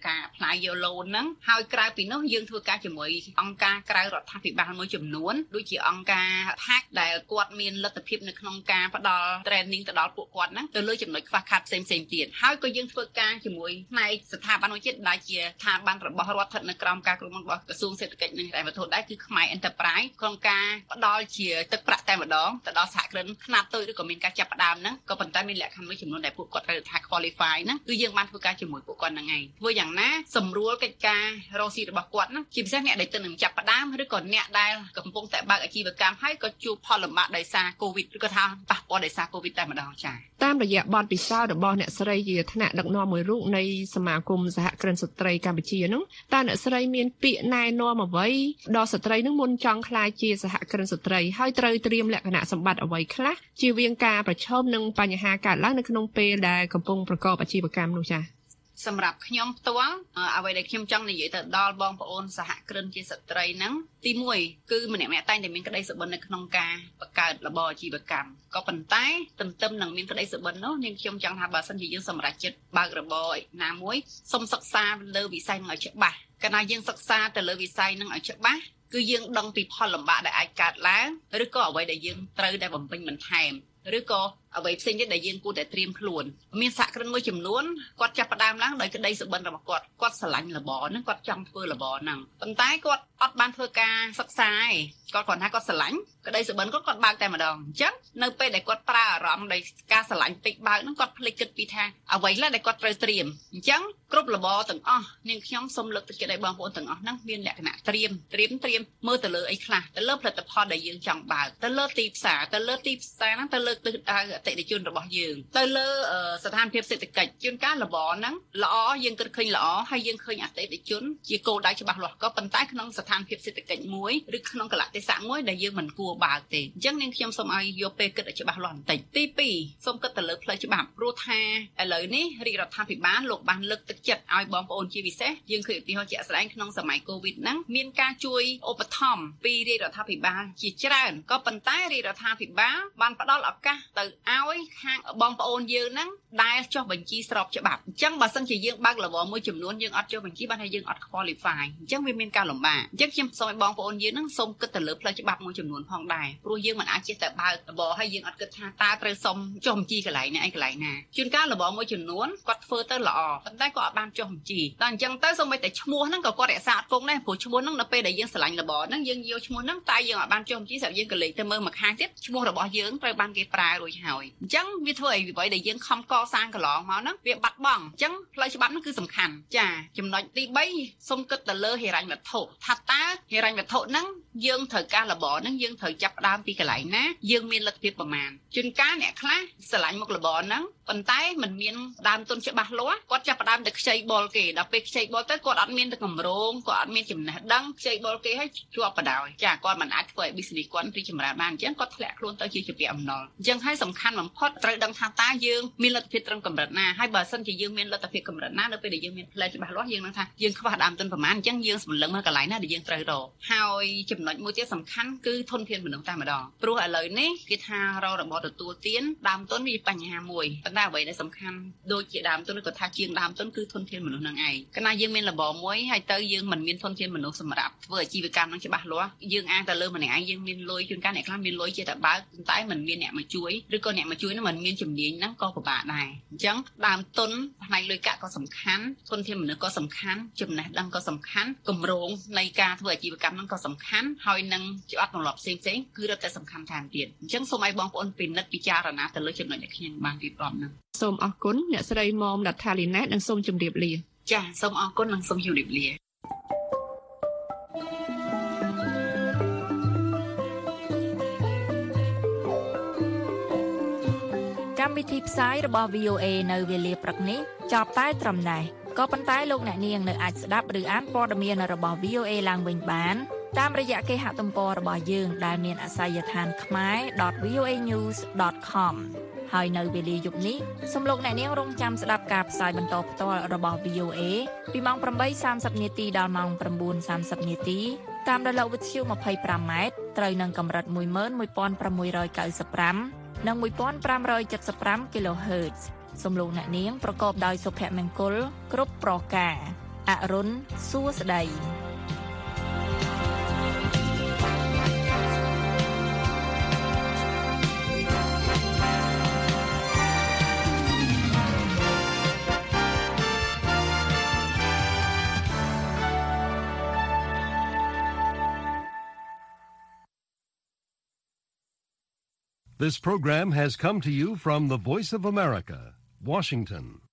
ការ apply យក loan ហ្នឹងហើយក្រៅពីនោះយើងធ្វើការជាមួយអង្គការក្រៅរដ្ឋាភិបាលមួយចំនួនដូចជាអង្គការ PAC ដែលគាត់មានលទ្ធភាពនៅក្នុងការផ្ដល់ training ទៅដល់ពួកគាត់ហ្នឹងទៅលើចំណុចខ្វះខាតផ្សេងៗទៀតហើយក៏យើងធ្វើការជាមួយផ្នែកស្ថាប័នមួយទៀតដែលជាស្ថាប័នរបស់រដ្ឋស្ថិតនៅក្រោមការគ្រប់គ្រងរបស់ក្រសួងសេដ្ឋកិច្ចនិងហិរញ្ញវត្ថុដែរគឺខ្មែរ Enterprise ក្នុងការផ្ដល់ជាទឹកប្រាក់តែម្ដងទៅដល់សហគ្រិនខ្នាតតូចឬក៏មានការចាប់ផ្ដើមហ្នឹងក៏ប៉ុន្តែមានលក្ខខណ្ឌមួយចំនួនដែលពួកគាត់ត្រូវថា qualify ហ្នឹងគឺយើងបានធ្វើការជាមួយពួកគាត់ហ្នឹងឯងធ្វើយ៉ាងណាសម្រួលកិច្ចការរកស៊ីរបស់គាត់ហ្នឹងជាពិសេសអ្នកដែលទៅនឹងចាប់ផ្ដើមឬក៏អ្នកដែលកំពុងតែបើកអាជីវកម្មហើយក៏ជួបផលលំបាកដោយសារ COVID ឬក៏ថាប៉ះពាល់ដោយសារ COVID តែម្ដងចា៎តាមរយៈបទពិសោធន៍របស់អ្នកស្រីជាថ្នាក់ដឹកនាំមួយរូបនៃសមាគមសហគ្រិនស្ត្រីកម្ពុជានោះតើអ្នកស្រីមានពាក្យណែនាំអ្វីដល់ស្ត្រីនឹងមុនចង់ក្លាយជាសហគ្រិនស្ត្រីហើយត្រូវត្រៀមលក្ខណៈសម្បត្តិអ្វីខ្លះជៀសវាងការប្រឈមនឹងបញ្ហាកើតឡើងនៅក្នុងពេលដែលកំពុងប្រកបអាជីវកម្មនោះចា៎សម្រាប់ខ្ញុំផ្ទាល់អ្វីដែលខ្ញុំចង់និយាយទៅដល់បងប្អូនសហគ្រិនជាស្ត្រីហ្នឹងទី1គឺម្នាក់ៗតែងតែមានក្តីសុបិននៅក្នុងការបង្កើតរបរអាជីវកម្មក៏ប៉ុន្តែទន្ទឹមនឹងមានក្តីសុបិននោះនាងខ្ញុំចង់ថាបើសិនជាយើងសម្រេចចិត្តបើករបរណាមួយសូមសិក្សាលើវិស័យហ្នឹងឲ្យច្បាស់កាលណាយើងសិក្សាទៅលើវិស័យហ្នឹងឲ្យច្បាស់គឺយើងដឹងពីផលលំបាកដែលអាចកើតឡើងឬក៏អ្វីដែលយើងត្រូវតែបំពេញបន្ថែមឬក៏អ្វីផ្សេងទៀតដែលយើងគួរតែត្រៀមខ្លួនមានសហគ្រិនមួយចំនួនគាត់ចាប់ផ្ដើមឡើងដោយក្តីសុបិនរបស់គាត់ស្រឡាញ់របរហ្នឹងគាត់ចង់ធ្វើរបរហ្នឹងប៉ុន្តែគាត់អត់បានធ្វើការសិក្សាឯងគាត់គ្រាន់ថាគាត់ស្រឡាញ់ក្តីសុបិនគាត់បើកតែម្ដងអញ្ចឹងនៅពេលដែលគាត់ប្រើអារម្មណ៍ដោយការស្រឡាញ់ពេកបើកហ្នឹងគាត់ភ្លេចគិតពីថាអ្វីខ្លះដែលគាត់ត្រូវត្រៀមអញ្ចឹងគ្រប់របរទាំងអស់នាងខ្ញុំសូមលើកទឹកចិត្តឲ្យបងប្អូនទាំងអស់ហ្នឹងមានលក្ខណៈត្រៀមមើលទៅលើអីខ្លះទៅលើផលិតផលដែលយើងចង់បើកទៅលើទីផ្សារហ្នឹងទៅលើទិសដៅអតិថិជនរបស់យើងទៅលើស្ថានភាពសេដ្ឋកិច្ចជួនកាលរបរហ្នឹងល្អយើងគិតឃើញល្អហើយយើងឃើញអតិថិជនជាគោលដៅច្បាស់លាស់ក៏ប៉ុន្តែក្នុងស្ថានភាពសេដ្ឋកិច្ចមួយឬក្នុងកលៈទេសៈមួយដែលយើងមិនគួរបើកទេអញ្ចឹងនាងខ្ញុំសូមឲ្យយកពេលគិតឲ្យច្បាស់លាស់បន្តិចទី2សូមគិតទៅលើផ្លូវច្បាប់ព្រោះថាឥឡូវនេះរាជរដ្ឋាភិបាលលោកបានលើកទឹកចិត្តឲ្យបងប្អូនជាពិសេសយើងឃើញឧទាហរណ៍ជាក់ស្ដែងក្នុងសម័យ COVID ហ្នឹងមានការជួយឧបត្ថម្ភពីរាជរដ្ឋាភិបាលជាច្រើនក៏ប៉ុន្តែរាជរដ្ឋាភិបាលបានផ្ដល់ឱកាសទៅឲ្យខាងបងប្អូនយើងហ្នឹងដែលចុះបញ្ជីស្របច្បាប់អញ្ចឹងបើសិនជាយើងបើករបរមួយចំនួនយើងអត់ចុះបញ្ជីបានហើយយើងអត់ qualify អញ្ចឹងវាមានការលំបាកអញ្ចឹងខ្ញុំសូមឲ្យបងប្អូនយើងហ្នឹងសូមគិតទៅលើផ្លូវច្បាប់មួយចំនួនផងដែរព្រោះយើងមិនអាចចេះតែបើករបរហើយយើងអត់គិតថាតើត្រូវសុំចុះបញ្ជីកន្លែងណាឯកន្លែងណាជួនកាលរបរមួយចំនួនគាត់ធ្វើទៅល្អប៉ុន្តែគាត់អត់បានចុះបញ្ជីតែអញ្ចឹងទៅសូម្បីតែឈ្មោះហ្នឹងក៏គាត់រក្សាអត់គង់ដែរព្រោះឈ្មោះហ្នឹងនៅពេលដែលយើងឆ្លាញ់របរហ្នឹងយើងយកឈ្មោះហ្នឹងតែយើងអត់បានចុះបញ្ជីស្រាប់យើងក៏លេខទៅមើលមួយខាងទៀតឈ្មោះរបស់យើងត្រូវបានគេប្រើរួចហើយអញ្ចឹងវាធ្វើឲ្យអ្វីដែលយើងខំកសាងកន្លងមកហ្នឹងវាបាត់បង់អញ្ចឹងផ្លូវច្បាប់ហ្នឹងគឺសំខាន់ចាចំណុចទី3សូមគិតទៅលើហិរញ្ញវត្ថុថាតើហិរញ្ញវត្ថុហ្នឹងយើងត្រូវការរបរហ្នឹងយើងត្រូវចាប់ផ្ដើមពីកន្លែងណាយើងមានលទ្ធភាពប្រមាណជួនកាលអ្នកខ្លះស្រឡាញ់មុខរបរហ្នឹងប៉ុន្តែมันមានដើមទុនច្បាស់លាស់គាត់ចាប់ផ្ដើមតែខ្ចីបុលគេដល់ពេលខ្ចីបុលទៅគាត់អត់មានទៅកម្រងគាត់អត់មានចំណេះដឹងខ្ចីបុលគេហើយជាប់បដ ாய் ចាគាត់មិនអាចធ្វើឲ្យ business គាត់រីកចម្រើនបានអញ្ចឹងគាត់ធ្លាក់ខ្លួនទៅជាពាក់អំណុលអញ្ចឹងហើយសំខាន់បំផុតត្រូវដឹងថាតើយើងមានលទ្ធភាពត្រឹមកម្រិតណាហើយបើសិនជាយើងមានលទ្ធភាពកម្រិតណានៅពេលដែលយើងមានផ្លែច្បាស់លាស់យើងនឹងថាយើងខ្វះដើមទុនប្រមាណអញ្ចឹងយើងសម្លឹងមើលកន្លែងណាដែលយើងត្រូវរកហើយចំណុចមួយទៀតសំខាន់គឺធនធានមនុស្សតែម្ដងព្រោះឥឡូវនេះគេថារករបរទទួលទានដើមទុនវាបញ្ហាមួយប៉ុន្តែអ្វីដែលសំខាន់ដូចជាដើមទុនឬក៏ថាជាងដើមទុនគឺធនធានមនុស្សនឹងឯងកាលណាយើងមានរបរមួយហើយទៅយើងមិនមានធនធានមនុស្សសម្រាប់ធ្វើអាជីវកម្មនឹងច្បាស់លាស់យើងអាងតែលើម្នាក់ឯងយើងមានលុយជួនកាលអ្នកខ្លះមានលុយជាតែបើកប៉ុន្តែមិនមានអ្នកមកជួយឬក៏អ្នកមកជួយនោះមិនមានជំនាញហ្នឹងក៏ពិបាកដែរអញ្ចឹងដើមទុនផ្នែកលុយកាក់ក៏សំខាន់ធនធានមនុស្សក៏សំខាន់ចំណេះដឹងក៏សំខាន់គម្រោងនៃការធ្វើអាជីវកម្មហ្នឹងក៏សំខាន់ហើយនឹងច្បាប់ទម្លាប់ផ្សេងៗគឺរឹតតែសំខាន់ថែមទៀតអញ្ចឹងសូមឲ្យបងប្អូនពិនិត្យពិចារណាទៅលើចំណុចដែលខ្ញុំបានរៀបរាប់ហ្នឹងសូមអរគុណអ្នកស្រីមុំដាថាលីណាតនិងសូមជម្រាបលាចាសូមអរគុណនិងសូមជម្រាបលាកម្មវិធីផ្សាយរបស់ VOA នៅវេលាព្រឹកនេះចប់តែត្រឹមនេះក៏ប៉ុន្តែលោកអ្នកនាងនៅអាចស្ដាប់ឬអានព័ត៌មានរបស់ VOA ឡើងវិញបានតាមរយៈគេហទំព័ររបស់យើងដែលមានអាសយដ្ឋានkhmer.voanews.com ហើយនៅវេលាយប់នេះសូមលោកអ្នកនាងរងចាំស្ដាប់ការផ្សាយបន្តផ្ទាល់របស់ VOA ពីម៉ោង 8:30 នាទីដល់ម៉ោង 9:30 នាទីតាមរលកវិទ្យុ 25M ត្រូវនឹងកម្រិត 11695 និង 1575 kHz សូមលោកអ្នកនាងប្រកបដោយសុភមង្គលគ្រប់ប្រការអរុនសួស្តី This program has come to you from the Voice of America, Washington.